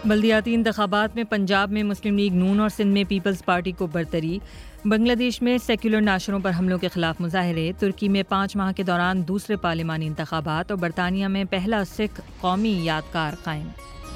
بلدیاتی انتخابات میں پنجاب میں مسلم لیگ نون اور سندھ میں پیپلز پارٹی کو برتری۔ بنگلہ دیش میں سیکولر ناشروں پر حملوں کے خلاف مظاہرے۔ ترکی میں 5 ماہ کے دوران دوسرے پارلیمانی انتخابات اور برطانیہ میں پہلا سکھ قومی یادگار قائم۔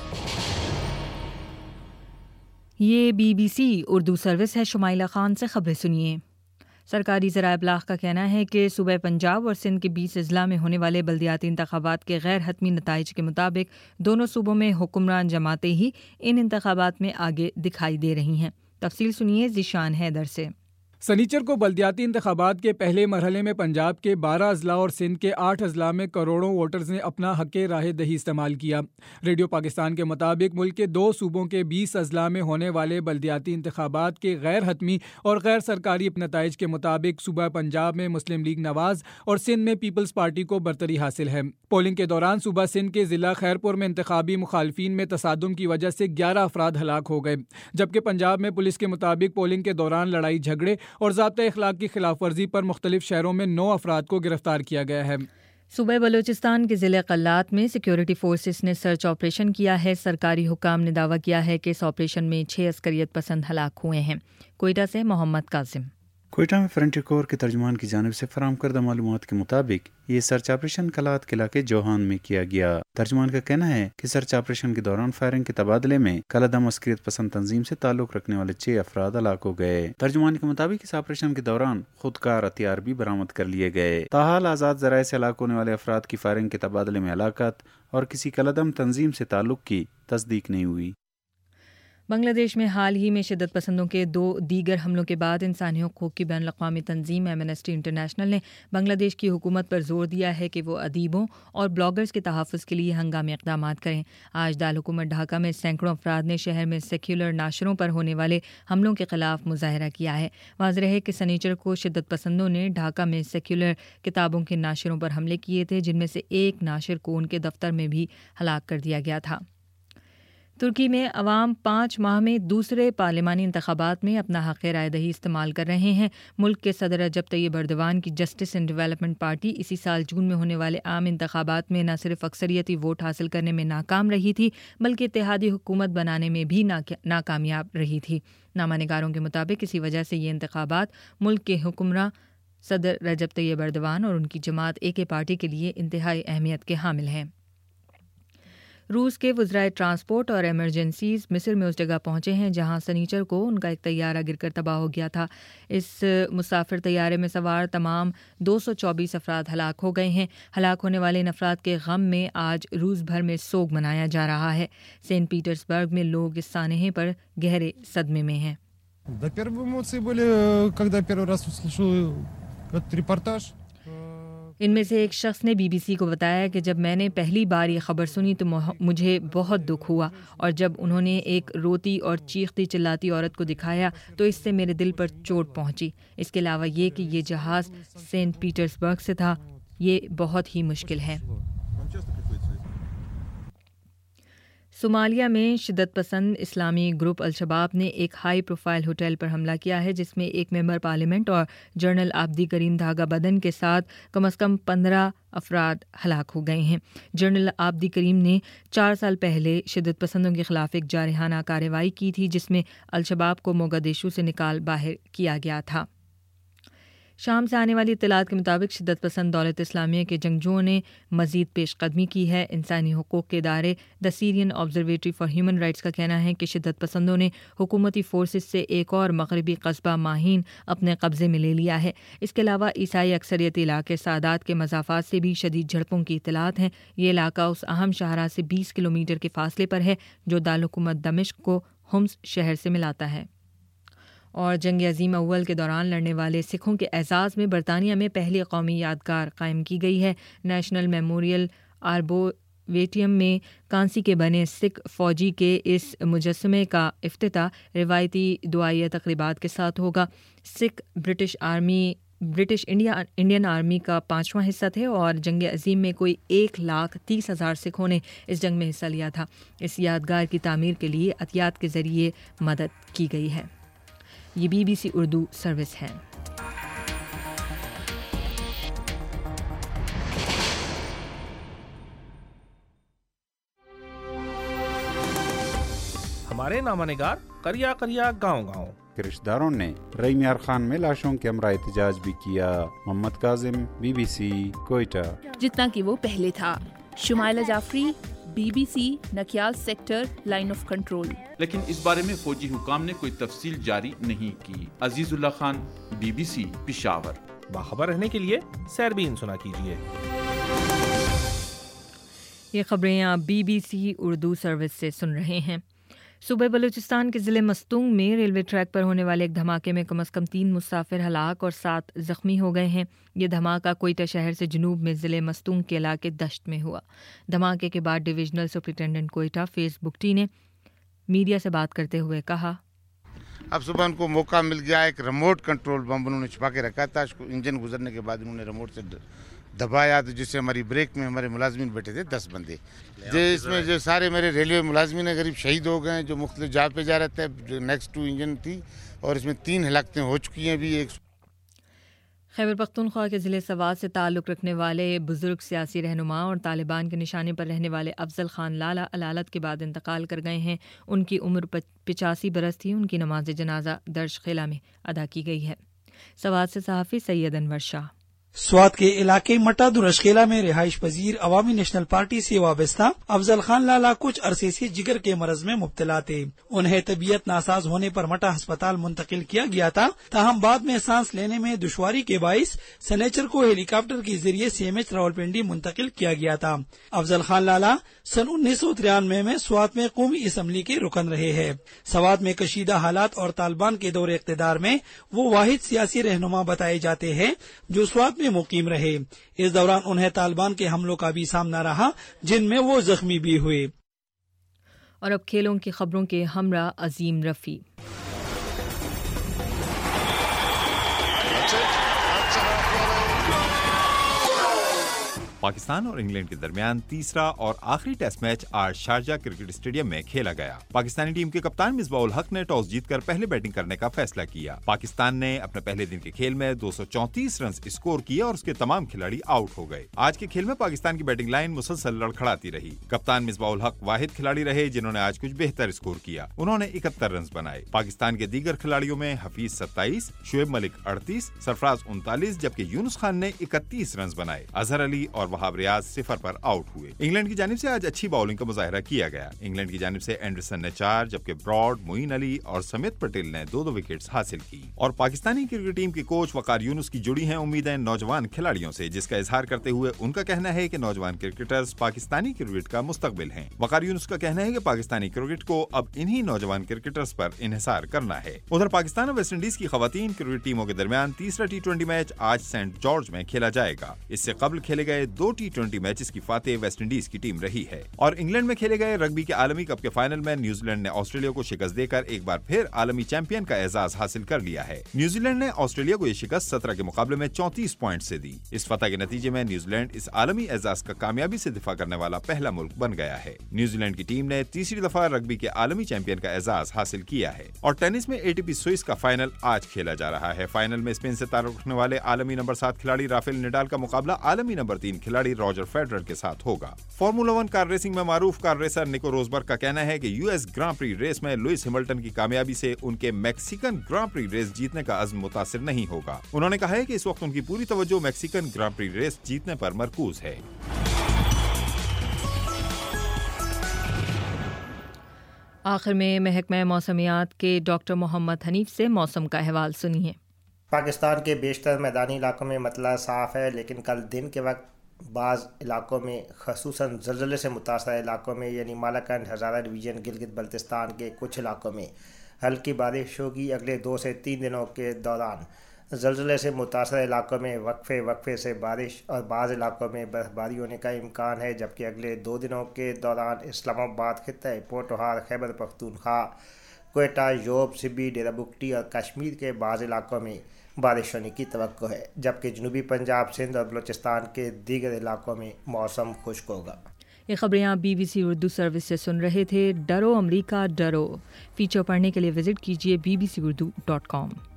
یہ BBC اردو سروس ہے۔ شمائلہ خان سے خبریں سنیے۔ سرکاری ذرائع ابلاغ کا کہنا ہے کہ صوبہ پنجاب اور سندھ کے 20 اضلاع میں ہونے والے بلدیاتی انتخابات کے غیر حتمی نتائج کے مطابق دونوں صوبوں میں حکمران جماعتیں ہی ان انتخابات میں آگے دکھائی دے رہی ہیں۔ تفصیل سنیے ذیشان حیدر سے۔ سنیچر کو بلدیاتی انتخابات کے پہلے مرحلے میں پنجاب کے 12 اضلاع اور سندھ کے 8 اضلاع میں کروڑوں ووٹرز نے اپنا حق رائے دہی استعمال کیا۔ ریڈیو پاکستان کے مطابق ملک کے 2 صوبوں کے 20 اضلاع میں ہونے والے بلدیاتی انتخابات کے غیر حتمی اور غیر سرکاری نتائج کے مطابق صوبہ پنجاب میں مسلم لیگ نواز اور سندھ میں پیپلز پارٹی کو برتری حاصل ہے۔ پولنگ کے دوران صوبہ سندھ کے ضلع خیرپور میں انتخابی مخالفین میں تصادم کی وجہ سے 11 افراد ہلاک ہو گئے، جبکہ پنجاب میں پولیس کے مطابق پولنگ کے دوران لڑائی جھگڑے اور ضابطۂ اخلاق کی خلاف ورزی پر مختلف شہروں میں 9 افراد کو گرفتار کیا گیا ہے۔ صوبہ بلوچستان کے ضلع قلات میں سیکیورٹی فورسز نے سرچ آپریشن کیا ہے۔ سرکاری حکام نے دعویٰ کیا ہے کہ اس آپریشن میں 6 عسکریت پسند ہلاک ہوئے ہیں۔ کوئٹہ سے محمد قاسم۔ کوئٹہ میں فرنٹی کور کے ترجمان کی جانب سے فراہم کردہ معلومات کے مطابق یہ سرچ آپریشن قلات کے علاقے جوہان میں کیا گیا۔ ترجمان کا کہنا ہے کہ سرچ آپریشن کے دوران فائرنگ کے تبادلے میں کالعدم عسکریت پسند تنظیم سے تعلق رکھنے والے 6 افراد ہلاک ہو گئے۔ ترجمان کے مطابق اس آپریشن کے دوران خودکار ہتھیار بھی برآمد کر لیے گئے۔ تاحال آزاد ذرائع سے ہلاک ہونے والے افراد کی فائرنگ کے تبادلے میں ہلاکت اور کسی کالعدم تنظیم سے تعلق کی تصدیق نہیں ہوئی۔ بنگلہ دیش میں حال ہی میں شدت پسندوں کے 2 دیگر حملوں کے بعد انسانی حقوق کی بین الاقوامی تنظیم ایمنسٹی انٹرنیشنل نے بنگلہ دیش کی حکومت پر زور دیا ہے کہ وہ ادیبوں اور بلاگرز کے تحفظ کے لیے ہنگامی اقدامات کریں۔ آج دارالحکومت ڈھاکہ میں سینکڑوں افراد نے شہر میں سیکولر ناشروں پر ہونے والے حملوں کے خلاف مظاہرہ کیا ہے۔ واضح ہے کہ سنیچر کو شدت پسندوں نے ڈھاکہ میں سیکولر کتابوں کے ناشروں پر حملے کیے تھے، جن میں سے ایک ناشر کو ان کے دفتر میں بھی ہلاک کر دیا گیا تھا۔ ترکی میں عوام 5 ماہ میں دوسرے پارلیمانی انتخابات میں اپنا حق رائے دہی استعمال کر رہے ہیں۔ ملک کے صدر رجب طیب ایردوان کی جسٹس اینڈ ڈیولپمنٹ پارٹی اسی سال جون میں ہونے والے عام انتخابات میں نہ صرف اکثریتی ووٹ حاصل کرنے میں ناکام رہی تھی بلکہ اتحادی حکومت بنانے میں بھی ناکامیاب رہی تھی۔ نامہ نگاروں کے مطابق اسی وجہ سے یہ انتخابات ملک کے حکمراں صدر رجب طیب ایردوان اور ان کی جماعت AK پارٹی کے لیے انتہائی اہمیت کے حامل ہیں۔ روس کے وزرائے ٹرانسپورٹ اور ایمرجنسیز مصر میں اس جگہ پہنچے ہیں جہاں سنیچر کو ان کا ایک طیارہ گر کر تباہ ہو گیا تھا۔ اس مسافر طیارے میں سوار تمام 224 افراد ہلاک ہو گئے ہیں۔ ہلاک ہونے والے ان افراد کے غم میں آج روس بھر میں سوگ منایا جا رہا ہے۔ سینٹ پیٹرزبرگ میں لوگ اس سانحے پر گہرے صدمے میں ہیں۔ ان میں سے ایک شخص نے BBC کو بتایا کہ جب میں نے پہلی بار یہ خبر سنی تو مجھے بہت دکھ ہوا، اور جب انہوں نے ایک روتی اور چیختی چلاتی عورت کو دکھایا تو اس سے میرے دل پر چوٹ پہنچی۔ اس کے علاوہ یہ کہ یہ جہاز سینٹ پیٹرزبرگ سے تھا، یہ بہت ہی مشکل ہے۔ صومالیہ میں شدت پسند اسلامی گروپ الشباب نے ایک ہائی پروفائل ہوٹل پر حملہ کیا ہے جس میں ایک ممبر پارلیمنٹ اور general Abdi Karim Dhagabadan کے ساتھ کم از کم 15 افراد ہلاک ہو گئے ہیں۔ جنرل عابدی کریم نے 4 سال پہلے شدت پسندوں کے خلاف ایک جارحانہ کارروائی کی تھی جس میں الشباب کو موگادیشو سے نکال باہر کیا گیا تھا۔ شام سے آنے والی اطلاعات کے مطابق شدت پسند دولت اسلامیہ کے جنگجوؤں نے مزید پیش قدمی کی ہے۔ انسانی حقوق کے ادارے the Syrian observatory for human rights کا کہنا ہے کہ شدت پسندوں نے حکومتی فورسز سے ایک اور مغربی قصبہ ماہین اپنے قبضے میں لے لیا ہے۔ اس کے علاوہ عیسائی اکثریتی علاقے سادات کے مضافات سے بھی شدید جھڑپوں کی اطلاعات ہیں۔ یہ علاقہ اس اہم شاہراہ سے 20 کلومیٹر کے فاصلے پر ہے جو دارالحکومت دمشق کو ہومس شہر سے ملاتا ہے۔ اور جنگ عظیم اول کے دوران لڑنے والے سکھوں کے اعزاز میں برطانیہ میں پہلی قومی یادگار قائم کی گئی ہے۔ نیشنل میموریل آربوریٹیم میں کانسی کے بنے سکھ فوجی کے اس مجسمے کا افتتاح روایتی دعائیہ تقریبات کے ساتھ ہوگا۔ سکھ برٹش انڈین آرمی کا 5واں حصہ تھے اور جنگ عظیم میں کوئی 1,30,000 سکھوں نے اس جنگ میں حصہ لیا تھا۔ اس یادگار کی تعمیر کے لیے عطیات کے ذریعے مدد کی گئی ہے۔ یہ BBC اردو سروس ہے۔ ہمارے نامہ نگار کریا کریا گاؤں گاؤں کے رشتہ داروں نے رحیم یار خان میں لاشوں کے ہمراہ احتجاج بھی کیا. محمد کاظم، BBC کوئٹہ. جتنا کہ وہ پہلے تھا. Shumaila Jafri, BBC Nakyal sector line of control. لیکن اس بارے میں فوجی حکام نے کوئی تفصیل جاری نہیں کی. عزیز اللہ خان، BBC پشاور. باخبر رہنے کے لیے سیربین سنا کیجیے. یہ خبریں آپ BBC اردو سروس سے سن رہے ہیں. صوبہ بلوچستان کے ضلع مستونگ میں ریلوے ٹریک پر ہونے والے ایک دھماکے میں کم از کم 3 مسافر ہلاک اور 7 زخمی ہو گئے ہیں. یہ دھماکہ کوئٹہ شہر سے جنوب میں ضلع مستونگ کے علاقے دشت میں ہوا. دھماکے کے بعد ڈویژنل سپرنٹینڈنٹ کوئٹہ فیس بکٹی نے میڈیا سے بات کرتے ہوئے کہا، اب صبح ان کو موقع مل گیا. ایک ریموٹ کنٹرول بم انہوں نے چھپا کے رکھا تھا. اس کو انجن گزرنے کے بعد انہوں نے ریموٹ سے دبایا تو جس سے ہماری بریک میں ہمارے ملازمین بیٹھے تھے 10 بندے. اس میں جو سارے میرے ریلوے ملازمین قریب شہید ہو گئے ہیں جو مختلف جگہ پہ جا رہے تھے. جو نیکسٹ ٹو انجن تھی اور اس میں 3 ہلاکتیں ہو چکی ہیں بھی. خیبر پختونخوا کے ضلع سوات سے تعلق رکھنے والے بزرگ سیاسی رہنما اور طالبان کے نشانے پر رہنے والے افضل خان لالا علالت کے بعد انتقال کر گئے ہیں. ان کی عمر 85 برس تھی. ان کی نماز جنازہ درج خیلہ میں ادا کی گئی ہے. سوات سے صحافی سید انور شاہ. سوات کے علاقے مٹا درشکیلا میں رہائش پذیر عوامی نیشنل پارٹی سے وابستہ افضل خان لالا کچھ عرصے سے جگر کے مرض میں مبتلا تھے. انہیں طبیعت ناساز ہونے پر مٹا ہسپتال منتقل کیا گیا تھا. تاہم بعد میں سانس لینے میں دشواری کے باعث سنیچر کو ہیلی کاپٹر کے ذریعے CMH راولپنڈی منتقل کیا گیا تھا. افضل خان لالا سن 1993 میں سوات میں قومی اسمبلی کے رکن رہے ہیں. سوات میں کشیدہ حالات اور طالبان کے دور اقتدار میں وہ واحد سیاسی رہنما بتائے جاتے ہیں جو سوات میں مقیم رہے. اس دوران انہیں طالبان کے حملوں کا بھی سامنا رہا جن میں وہ زخمی بھی ہوئے. اور اب کھیلوں کی خبروں کے ہمراہ عظیم رفیع. پاکستان اور انگلینڈ کے درمیان تیسرا اور آخری ٹیسٹ میچ آج شارجہ کرکٹ اسٹیڈیم میں کھیلا گیا. پاکستانی ٹیم کے کپتان مصباح الحق نے ٹاس جیت کر پہلے بیٹنگ کرنے کا فیصلہ کیا. پاکستان نے اپنے پہلے دن کے کھیل میں 234 رنز اسکور کیے اور اس کے تمام کھلاڑی آؤٹ ہو گئے. آج کے کھیل میں پاکستان کی بیٹنگ لائن مسلسل لڑکھڑاتی رہی. کپتان مصباح الحق واحد کھلاڑی رہے جنہوں نے آج کچھ بہتر اسکور کیا. انہوں نے 71 رنز بنائے. پاکستان کے دیگر کھلاڑیوں میں حفیظ 27، شعیب ملک 38، سرفراز 39 جبکہ یونس خان نے 31 رنز بنائے. اظہر علی اور وہاب ریاض پر آؤٹ ہوئے. انگلینڈ کی جانب سے آج اچھی باؤلنگ کا مظاہرہ کیا گیا. انگلینڈ کی جانب سے اینڈرسن نے 4 جبکہ براڈ، معین علی اور سمیت پٹیل نے 2 وکٹس حاصل کی. اور پاکستانی کرکٹ ٹیم کے کوچ وقار یونس کی جڑی ہیں امیدیں نوجوان کھلاڑیوں سے، جس کا اظہار کرتے ہوئے ان کا کہنا ہے کہ نوجوان کرکٹرز پاکستانی کرکٹ کا مستقبل ہیں. وقار یونس کا کہنا ہے کہ پاکستانی کرکٹ کو اب انہی نوجوان کرکٹرز پر انحصار کرنا ہے. ادھر پاکستان اور ویسٹ انڈیز کی خواتین کرکٹ ٹیموں کے درمیان تیسرا T20 میچ آج سینٹ جارج میں کھیلا جائے گا. اس سے قبل کھیلے گئے 2 T20 میچز کی فاتح ویسٹ انڈیز کی ٹیم رہی ہے. اور انگلینڈ میں کھیلے گئے رگبی کے عالمی کپ کے فائنل میں نیوزی لینڈ نے آسٹریلیا کو شکست دے کر ایک بار پھر عالمی چیمپئن کا اعزاز حاصل کر لیا ہے. نیوزی لینڈ نے آسٹریلیا کو یہ شکست 17 کے مقابلے میں 34 پوائنٹ سے دی. اس فتح کے نتیجے میں نیوزی لینڈ اس عالمی اعزاز کا کامیابی سے دفاع کرنے والا پہلا ملک بن گیا ہے. نیوزی لینڈ کی ٹیم نے تیسری دفعہ رگبی کے عالمی چیمپئن کا اعزاز حاصل کیا ہے. اور ٹینس میں ATP سوئس کا فائنل آج کھیلا جا رہا ہے. فائنل میں اسپین سے تعلق رکھنے والے عالمی نمبر 7 کھلاڑی رافیل نڈال کا مقابلہ عالمی نمبر 3 کھلاڑی راجر فیڈرر کے ساتھ ہوگا. فارمولا 1 کار ریسنگ میں معروف کار ریسر نکو روزبرگ کا کہنا ہے کہ US گراں پری ریس میں لوئس ہیملٹن کی کامیابی سے ان کے میکسیکن گراں پری ریس جیتنے کا عزم متاثر نہیں ہوگا. انہوں نے کہا ہے کہ اس وقت ان کی پوری توجہ میکسیکن گراں پری ریس جیتنے پر مرکوز ہے. آخر میں محکمہ موسمیات کے ڈاکٹر محمد حنیف سے موسم کا احوال سنیے. پاکستان کے بیشتر میدانی علاقوں میں مطلع صاف ہے، لیکن کل دن کے وقت بعض علاقوں میں خصوصاً زلزلے سے متاثرہ علاقوں میں یعنی مالاکنڈ، ہزارہ ڈویژن، گلگت بلتستان کے کچھ علاقوں میں ہلکی بارش ہوگی. اگلے 2 سے 3 دنوں کے دوران زلزلے سے متاثرہ علاقوں میں وقفے سے بارش اور بعض علاقوں میں برف باری ہونے کا امکان ہے، جبکہ اگلے 2 دنوں کے دوران اسلام آباد خطہ پوٹوہار، خیبر پختونخوا، کوئٹہ، یوب، سبی، ڈیرہ بگٹی اور کشمیر کے بعض علاقوں میں بارش ہونے کی توقع ہے، جبکہ جنوبی پنجاب، سندھ اور بلوچستان کے دیگر علاقوں میں موسم خشک ہوگا. یہ خبریں آپ BBC اردو سروس سے سن رہے تھے. ڈرو امریکہ ڈرو. فیچر پڑھنے کے لیے وزٹ کیجیے bbcurdu.com.